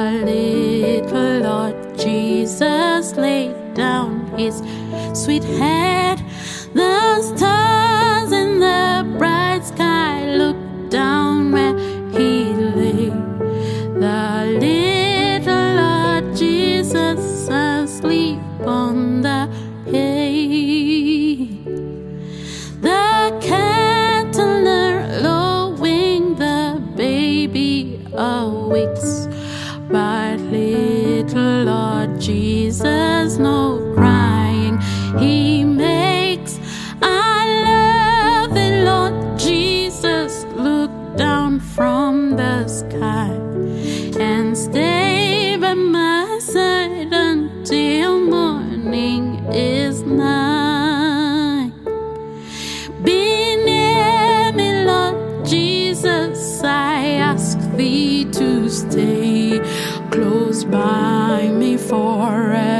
little Lord Jesus laid down his sweet head. The stars in the bright sky looked down where he lay. The little Lord Jesus asleep on the hay. The cattle are lowing, the baby awakes, but little Lord Jesus no crying he makes. I love the Lord Jesus look down from the sky and stay by my side until morning is nigh. Be near me, Lord Jesus, I ask thee to stay close by me forever.